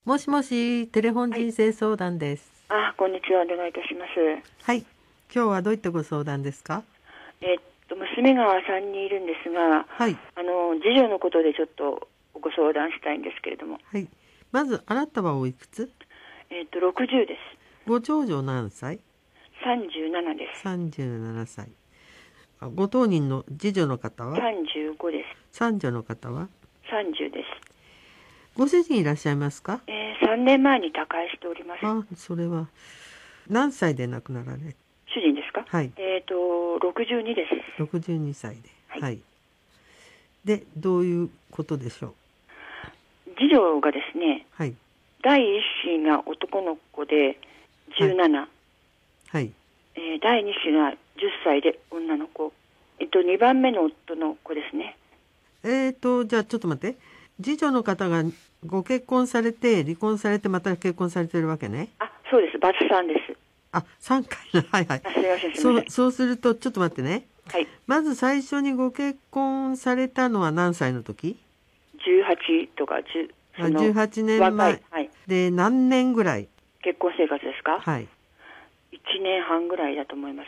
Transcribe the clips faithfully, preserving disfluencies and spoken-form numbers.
もしもし、テレフォン人生相談です。 あ、こんにちは。お願いいたします。 はい。今日はどういったご相談ですか？ えっと、娘がさんにんいるんですが、 はい。 あの、次女のことでちょっとご相談したいんですけれども。 はい。まず、あなたはおいくつ？ えっと、ろくじゅうです。 ご長女何歳？ さんじゅうななです。 さんじゅうななさい。あご当人の次女の方は？ さんじゅうごです。 三女の方は？ さんじゅうです。 ご主人いらっしゃいますか？ えー、さんねんまえに他界しております。 あ、それは。何歳で亡くなられ？ 主人ですか？ はい。 えっと、ろくじゅうにです。 ろくじゅうにさいで。 はい。 はい。で、どういうことでしょう？ 次女がですね、 はい。 第一子が男の子でじゅうなな。 はい。 えー、第二子がじゅっさいで女の子。えっと、にばんめの夫の子ですね。 えーと、じゃあちょっと待って。次女の方がご結婚されて、離婚されて、また結婚されてるわけね。 あ、そうです。バツさんです。 あ、さんかいな。はいはい。 あ、すみません、すみそう、 ません。 そうすると、ちょっと待ってね。 はい。 まず最初にご結婚されたのは何歳の時？ じゅうはちとかじゅう、 あじゅうはちねんまえ。 はい。 で、何年ぐらい？ 結婚生活ですか？ はい。 いちねんはんぐらいだと思います。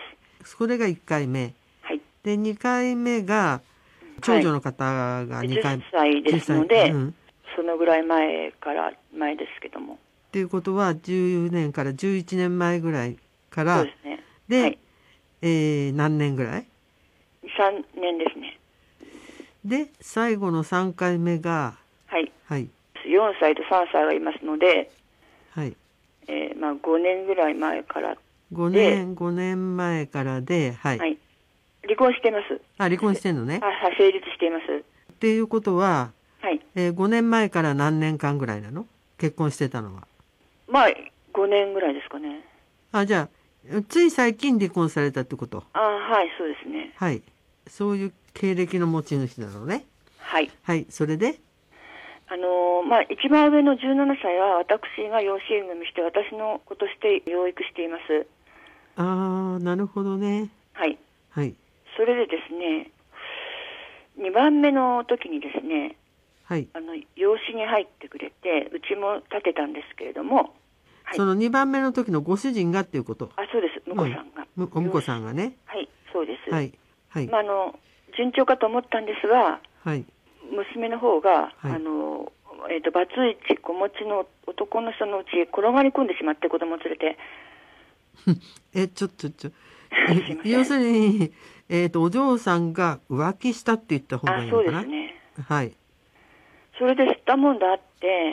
それがいっかいめ。 はい。 で、にかいめが、長女の方がにかいめ。 じゅっさいですので、 うん、 そのぐらい前から前ですけども。 っていうことは、じゅうねんからじゅういちねんまえぐらいから、 そうですね。 で、 はい、 えー、何年ぐらい？ さんねんですね。 で、最後のさんかいめが、 はい。 はい。 よんさいとさんさいがいますので、 はい。 えー、まあごねんぐらい前からで。 ごねん、ごねんまえからで、はい。 はい。離婚しています。 あ、離婚してんのね。 あ、成立しています。 っていうことは、 はい。 えー、ごねんまえから何年間ぐらいなの？結婚してたのは。 まあ、ごねんぐらいですかね。 あ、じゃあ、つい最近離婚されたってこと？ あ、はい、そうですね。 はい。そういう経歴の持ち主なのね。 はい。 はい。それで？ あのー、まあ、一番上のじゅうななさいは私が養子縁組して私の子として養育しています。 ああ、なるほどね。 はい。 はい。 それでですね、にばんめの時にですね、 はい。 あの、養子に入ってくれて、うちも建てたんですけれども、はい、 そのにばんめの時のご主人がっていうこと？ あ、そうです、婿さんが。 うん、お婿さんがね。 はい、そうです。 はい。はい。 まあ、あの、順調かと思ったんですが、 はい。 娘の方が、 はい、 あの、えっ、ー、と、バツイチ、子持ちの男の人のうちへ転がり込んでしまって、子供を連れて。 え、ちょっと、ちょ、要するに、えっ、ー、と、お嬢さんが浮気したって言った方がいいのかな？ あ、そうですね。 はい。 それで知ったもんだって、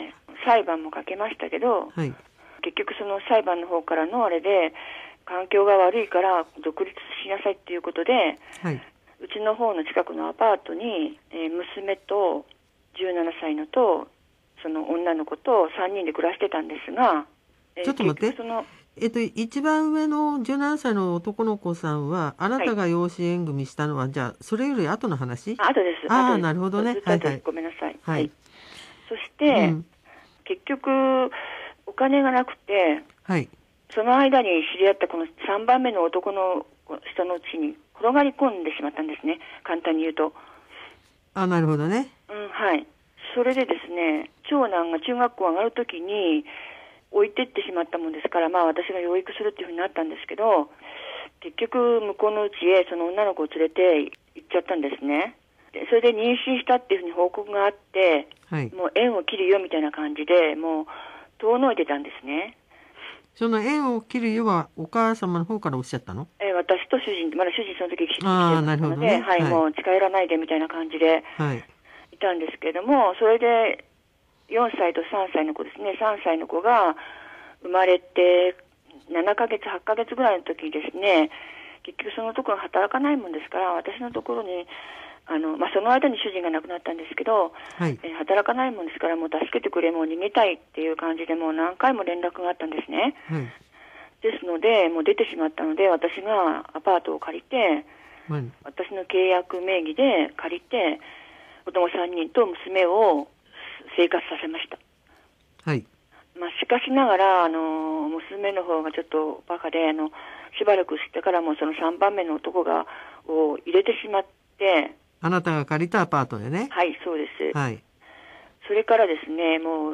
裁判もかけましたけど、 はい。 結局その裁判の方からのあれで、環境が悪いから独立しなさいっていうことで、 はい。 うちの方の近くのアパートに、えー、娘とじゅうななさいのと、その女の子とさんにんで暮らしてたんですが、 えー、ちょっと待って。そのえっと、一番上のじゅうななさいの男の子さんは、あなたが養子縁組したのは、はい、じゃあ、それより後の話？ あ、後です。 ああ、なるほどね。 はいはい。ごめんなさい。 はい。はい、 そして、うん、結局、お金がなくて、 はい。 その間に知り合ったこのさんばんめの男の人のうちに転がり込んでしまったんですね。簡単に言うと。 あ、なるほどね。 うん、はい。それでですね、長男が中学校上がるときに置いてってしまったもんですから、まあ私が養育するっていうふうになったんですけど、結局向こうのうちへその女の子を連れて行っちゃったんですね。でそれで妊娠したっていうふうに報告があって、はい、もう縁を切るよみたいな感じで、もう遠のいてたんですね。 その縁を切るよはお母様の方からおっしゃったの？ えー、私と主人、まだ主人その時生きてたので、ね、 はい、はい、もう近寄らないでみたいな感じでいたんですけれども、それでよんさいとさんさいの子ですね、さんさいの子が生まれてななかげつ、はちかげつぐらいの時にですね、結局そのところ働かないもんですから、私のところに、あの、まあ、その間に主人が亡くなったんですけど、はい、えー、働かないもんですから、もう助けてくれ、もう逃げたいっていう感じで、もう何回も連絡があったんですね。はい、ですので、もう出てしまったので、私がアパートを借りて、はい、私の契約名義で借りて、子供さんにんと娘を生活させました。 はい。 まあ、しかしながら、あの、娘の方がちょっとバカで、あの、しばらくしてからもそのさんばんめの男が、を入れてしまって、 あなたが借りたアパートでね。 はい、そうです。 はい。 それからですね、もう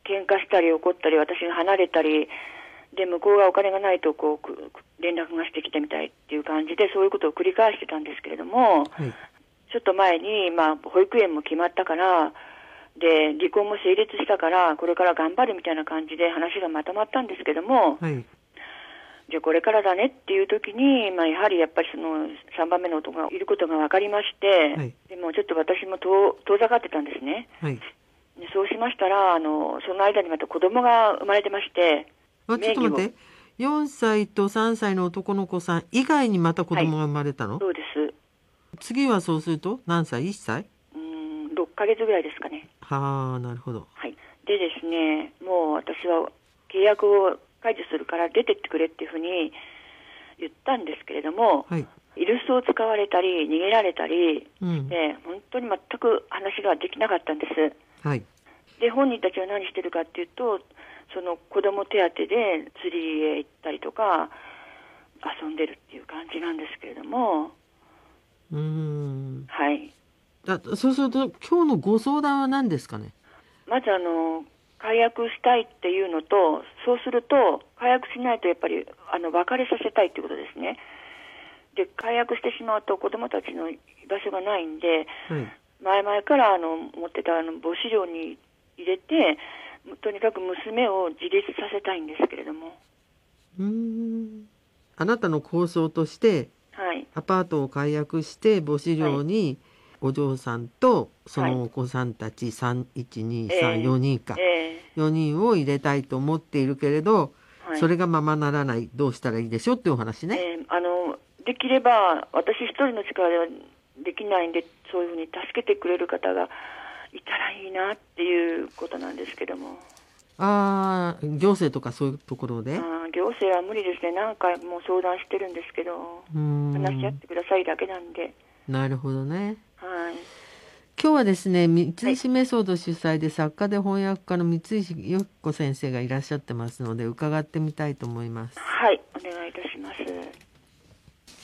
喧嘩したり怒ったり、私が離れたり、で向こうがお金がないとこう連絡がしてきたみたいっていう感じで、そういうことを繰り返してたんですけれども、はい、ちょっと前に、まあ、保育園も決まったから、で離婚も成立したからこれから頑張るみたいな感じで話がまとまったんですけども、はい、じゃあこれからだねっていう時に、まあ、やはりやっぱりそのさんばんめの男がいることが分かりまして、はい、でもちょっと私も遠遠ざかってたんですね、はい、でそうしましたらあのその間にまた子供が生まれてまして、 あ、ちょっと待って、よんさいとさんさいの男の子さん以外にまた子供が生まれたの？はい、 そうです。 次はそうすると何歳？いっさい？ うーん、ろっかげつぐらいですかね。 はあ、なるほど。 はい。でですね、もう私は契約を解除するから出てってくれっていうふうに言ったんですけれども、はい、イルスを使われたり逃げられたり、うん、で本当に全く話ができなかったんです。はい。で本人たちは何してるかっていうと、その子供手当で釣りへ行ったりとか遊んでるっていう感じなんですけれども、 うーん、 はい。 だそうすると今日のご相談は何ですかね？ まずあの解約したいっていうのと、そうすると解約しないとやっぱりあの別れさせたいっていうことですね。で解約してしまうと子どもたちの居場所がないんで、はい、前々からあの持ってたあの母子寮に入れて、とにかく娘を自立させたいんですけれども。 うーん、あなたの構想として、はい、アパートを解約して母子寮にお嬢さんとそのお子さんたちさん、いち、に、さん、よにんか、えー、よにんを入れたいと思っているけれど、はい、それがままならない、どうしたらいいでしょうっていうお話ね。 えー、あのできれば私一人の力ではできないんで、そういうふうに助けてくれる方がいたらいいなっていうことなんですけども。 ああ、行政とかそういうところで？あ、 行政は無理ですね。何回も相談してるんですけど、うーん、話し合ってくださいだけなんで。 なるほどね。 はい。 今日はですね、三石メソッド主催で作家で翻訳家の三石由紀子先生がいらっしゃってますので、伺ってみたいと思います。 はい、お願いいたします。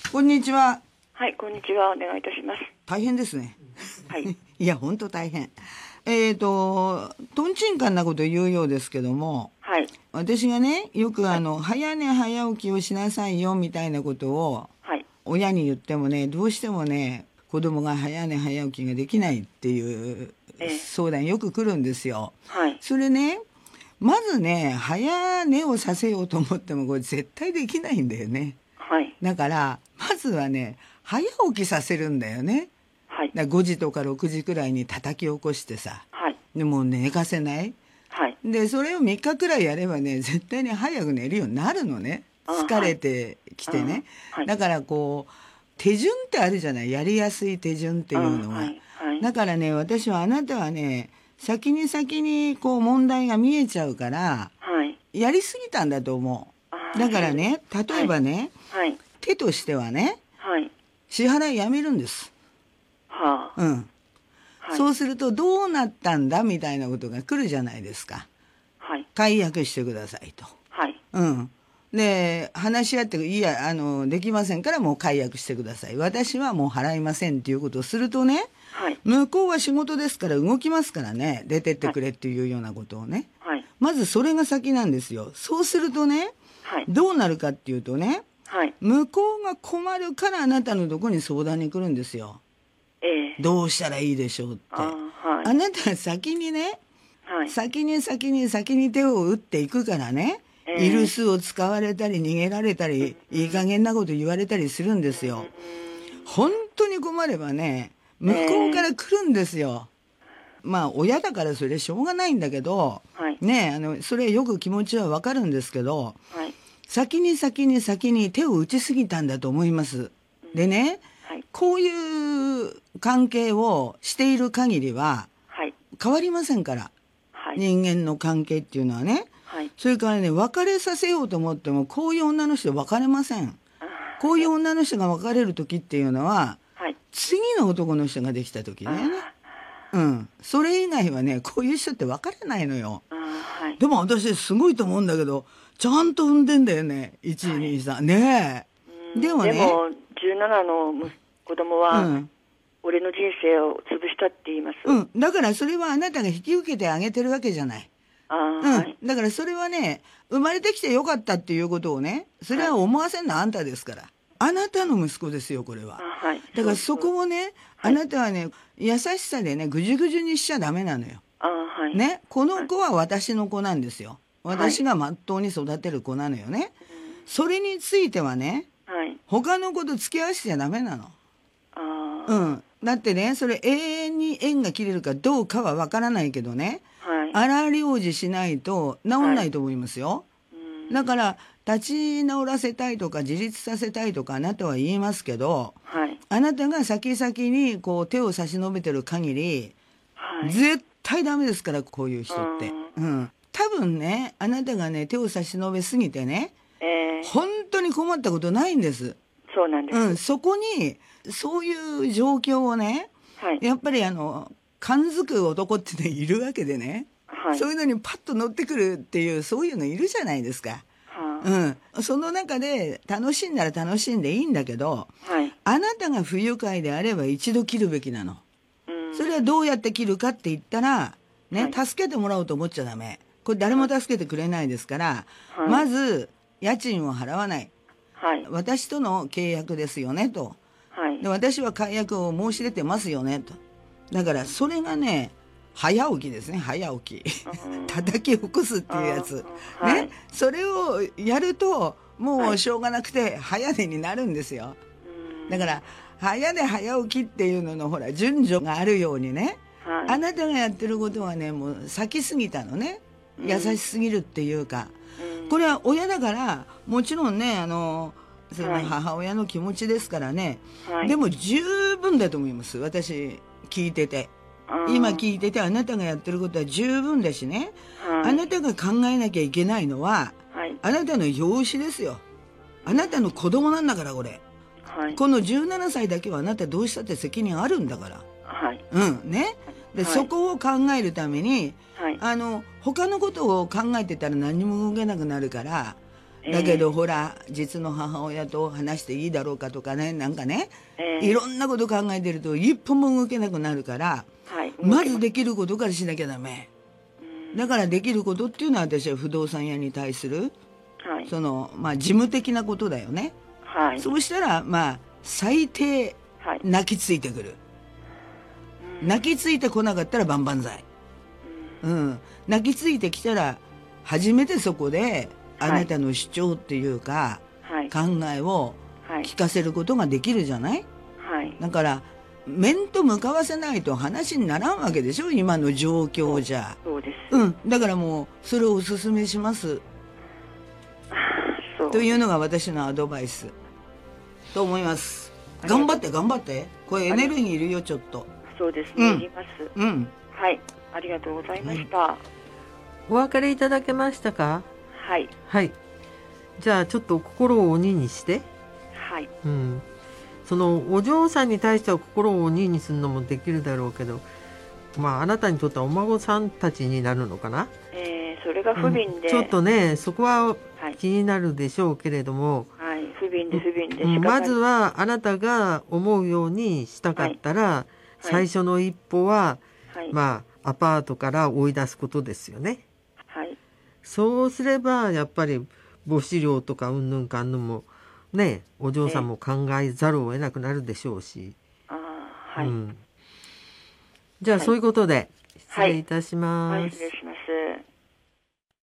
こんにちは。 はい、こんにちは、お願いいたします。 大変ですね。 はい。 いや、本当大変。えっと、とんちんかんなこと言うようですけども、はい、私がね、よくあの、はい、早寝早起きをしなさいよみたいなことを、はい、親に言ってもね、どうしてもね、子供が早寝早起きができないっていう相談よく来るんですよ。はい、それね、まずね、早寝をさせようと思ってもこれ絶対できないんだよね。はい、だからまずはね、早起きさせるんだよね。はい、だごじとかろくじくらいに叩き起こしてさ、はい、でもう寝かせない、はい、でそれをみっかくらいやればね、絶対に早く寝るようになるのね。疲れてきてね、はい、だからこう手順ってあるじゃない、やりやすい手順っていうのは、はいはい、だからね、私はあなたはね、先に先にこう問題が見えちゃうから、はい、やりすぎたんだと思う。だからね、例えばね、はいはい、手としてはね、はい、支払いやめるんです。はあ、うん、はい、そうするとどうなったんだみたいなことが来るじゃないですか。はい、解約してくださいと。はい、うん。で話し合って、いやあのできませんからもう解約してください、私はもう払いませんっていうことをするとね、はい、向こうは仕事ですから動きますからね、出てってくれっていうようなことをね、はい、まずそれが先なんですよ。そうするとね、はい、どうなるかっていうとね、はい、向こうが困るからあなたのとこに相談に来るんですよ。えー、どうしたらいいでしょうって。 あ,、はい、あなたは先にね、はい、先に先に先に手を打っていくからね、イルスを使われたり逃げられたり、いい加減なこと言われたりするんですよ。本当に困ればね、向こうから来るんですよ。まあ親だからそれしょうがないんだけど、はい、ね、あのそれよく気持ちはわかるんですけど、はい、先に先に先に手を打ちすぎたんだと思います。でね、はい、こういう関係をしている限りは変わりませんから、はい、人間の関係っていうのはね。はい、それからね、別れさせようと思ってもこういう女の人は別れません。こういう女の人が別れる時っていうのは、はい、次の男の人ができた時だよね。うん、それ以外はね、こういう人って別れないのよ。はい、でも私すごいと思うんだけど、ちゃんと産んでんだよね、いち、に、さん、ねえ。でもね、 でもじゅうななの子供は、うん、俺の人生を潰したって言います。 うん、だからそれはあなたが引き受けてあげてるわけじゃない。 あ、 うん、 はい、 だからそれはね、生まれてきてよかったっていうことをね、それは思わせんのあんたですから。あなたの息子ですよ、これは。 あ、はい、 だからそこをね、 はい、 あなたはね、優しさでね、ぐじゅぐじゅにしちゃダメなのよ。 あ、はい、 ね、この子は私の子なんですよ。私がまっとうに育てる子なのよね。はい、それについてはね、はい、他の子と付き合わせちゃダメなの。 あ、 うん。だってね、それ永遠に縁が切れるかどうかはわからないけどね、はい、荒療治しないと治んないと思いますよ。はい、だから立ち直らせたいとか自立させたいとかあなたは言いますけど、はい、あなたが先々にこう手を差し伸べてる限り、はい、絶対ダメですから、こういう人って。うん。多分ね、あなたがね、手を差し伸べすぎてね、えー、本当に困ったことないんです。 そうなんです。 うん、そこに、そういう状況をね、はい、やっぱりあの、感づく男ってね、いるわけでね、はい、そういうのにパッと乗ってくるっていう、そういうのいるじゃないですか。はあ、うん。その中で楽しんだら楽しんでいいんだけど、はい、あなたが不愉快であれば一度切るべきなの。それはどうやって切るかって言ったら、ね、はい、助けてもらおうと思っちゃダメ。これ誰も助けてくれないですから、はい、まず、家賃を払わない。はい、私との契約ですよね、と。はい、で私は解約を申し出てますよね、と。だから、それがね、早起きですね、早起き。叩き起こすっていうやつ。ね、はい、それをやると、もうしょうがなくて、早寝になるんですよ。だから、早寝早起きっていうのの、ほら、順序があるようにね、はい、あなたがやってることはね、もう先すぎたのね。優しすぎるっていうか。これは親だから、もちろんね、あの、その母親の気持ちですからね、はい、でも十分だと思います。私、聞いてて。今聞いてて、あなたがやってることは十分だしね、はい、あなたが考えなきゃいけないのは、はい、あなたの養子ですよ。あなたの子供なんだから、これ。はい、このじゅうななさいだけはあなたどうしたって責任あるんだから。はい、うん、ね。で、はい、そこを考えるために、はい、あの、他のことを考えてたら何も動けなくなるから、だけど、えー、ほら、実の母親と話していいだろうかとかね、なんかね、えー、いろんなこと考えてると一歩も動けなくなるから、はい、まずできることからしなきゃダメ。だからできることっていうのは私は不動産屋に対する、はい、その、まあ、事務的なことだよね。はい、そうしたら、まあ、最低、泣きついてくる。泣きついてこなかったら万々歳。うん。泣きついてきたら、初めてそこで、あなたの主張っていうか、はい、考えを聞かせることができるじゃない、はい、だから、面と向かわせないと話にならんわけでしょ、今の状況じゃ。 そうです。 うん。だからもう、それをお勧めします。 そう。 というのが私のアドバイス。と思います。頑張って頑張って。これエネルギーいるよ、ちょっと。 そうですね、うん、いります。 うん。 はい。ありがとうございました。はい、 お別れいただけましたか？ はい。 はい。じゃあちょっと心を鬼にして。 はい。 うん。そのお嬢さんに対しては心を鬼にするのもできるだろうけど、まああなたにとってはお孫さんたちになるのかな。 えー、それが不憫で、 うん、ちょっとねそこは気になるでしょうけれども。 はい。不憫で不憫で。 まずはあなたが思うようにしたかったら、はい、最初の一歩は、はい、まあアパートから追い出すことですよね。 はい。そうすればやっぱり母子寮とかうんぬんかんぬんもね、お嬢さんも考えざるを得なくなるでしょうし。 ああ、はい、うん。 じゃあ、はい、そういうことで失礼いたします。 はい、はい、失礼します。